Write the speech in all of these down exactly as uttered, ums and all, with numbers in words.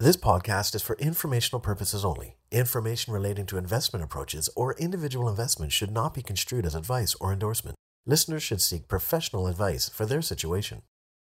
This podcast is for informational purposes only. Information relating to investment approaches or individual investments should not be construed as advice or endorsement. Listeners should seek professional advice for their situation.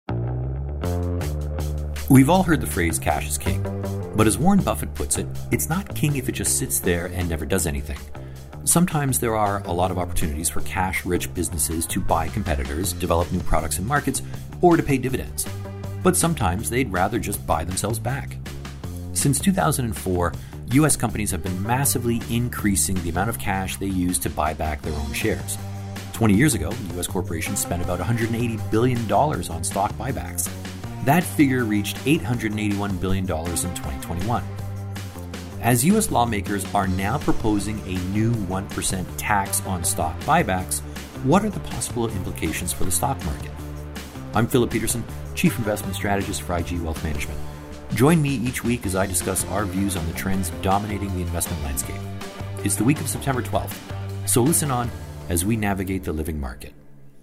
We've all heard the phrase cash is king, but as Warren Buffett puts it, it's not king if it just sits there and never does anything. Sometimes there are a lot of opportunities for cash-rich businesses to buy competitors, develop new products and markets, or to pay dividends. But sometimes they'd rather just buy themselves back. Since two thousand four, U S companies have been massively increasing the amount of cash they use to buy back their own shares. twenty years ago, U S corporations spent about one hundred eighty billion dollars on stock buybacks. That figure reached eight hundred eighty-one billion dollars in twenty twenty-one. As U S lawmakers are now proposing a new one percent tax on stock buybacks, what are the possible implications for the stock market? I'm Philip Peterson, Chief Investment Strategist for I G Wealth Management. Join me each week as I discuss our views on the trends dominating the investment landscape. It's the week of September twelfth, so listen on as we navigate the living market.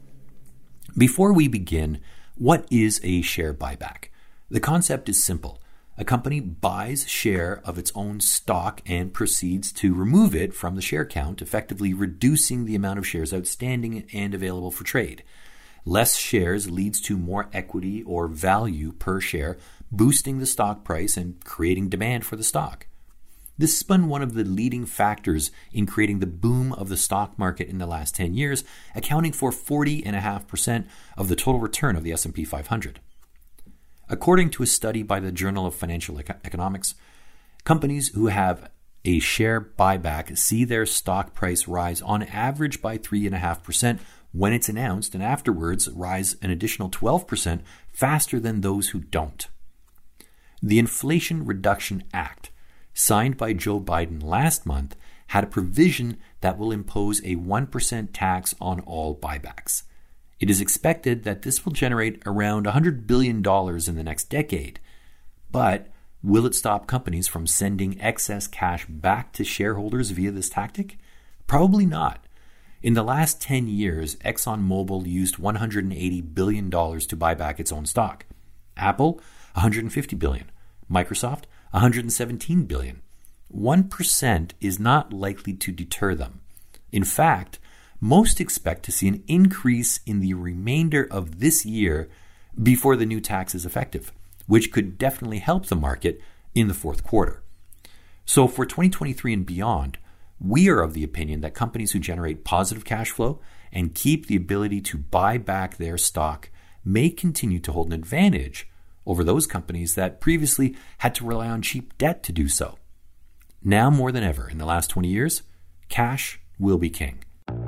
Before we begin, what is a share buyback? The concept is simple. A company buys share of its own stock and proceeds to remove it from the share count, effectively reducing the amount of shares outstanding and available for trade. Less shares leads to more equity or value per share, boosting the stock price and creating demand for the stock. This has been one of the leading factors in creating the boom of the stock market in the last ten years, accounting for forty point five percent of the total return of the S and P five hundred. According to a study by the Journal of Financial Economics, companies who have a share buyback see their stock price rise on average by three point five percent when it's announced, and afterwards rise an additional twelve percent faster than those who don't. The Inflation Reduction Act, signed by Joe Biden last month, had a provision that will impose a one percent tax on all buybacks. It is expected that this will generate around one hundred billion dollars in the next decade. But will it stop companies from sending excess cash back to shareholders via this tactic? Probably not. In the last ten years, ExxonMobil used one hundred eighty billion dollars to buy back its own stock. Apple, one hundred fifty billion dollars. Microsoft, one hundred seventeen billion dollars. one percent is not likely to deter them. In fact, most expect to see an increase in the remainder of this year before the new tax is effective, which could definitely help the market in the fourth quarter. So for twenty twenty-three and beyond, we are of the opinion that companies who generate positive cash flow and keep the ability to buy back their stock may continue to hold an advantage over those companies that previously had to rely on cheap debt to do so. Now more than ever in the last twenty years, cash will be king.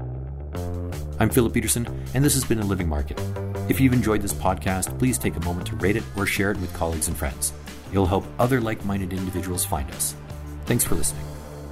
I'm Philip Peterson, and this has been A Living Market. If you've enjoyed this podcast, please take a moment to rate it or share it with colleagues and friends. It'll help other like-minded individuals find us. Thanks for listening.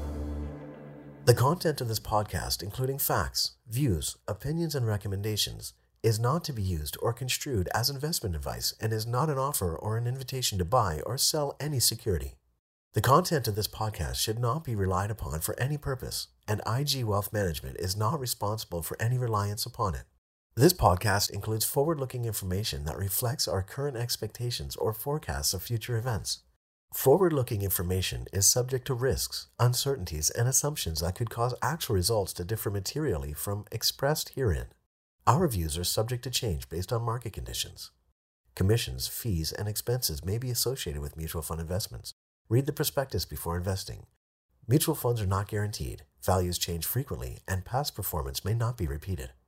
The content of this podcast, including facts, views, opinions, and recommendations, is not to be used or construed as investment advice and is not an offer or an invitation to buy or sell any security. The content of this podcast should not be relied upon for any purpose, and I G Wealth Management is not responsible for any reliance upon it. This podcast includes forward-looking information that reflects our current expectations or forecasts of future events. Forward-looking information is subject to risks, uncertainties, and assumptions that could cause actual results to differ materially from expressed herein. Our views are subject to change based on market conditions. Commissions, fees, and expenses may be associated with mutual fund investments. Read the prospectus before investing. Mutual funds are not guaranteed, values change frequently, and past performance may not be repeated.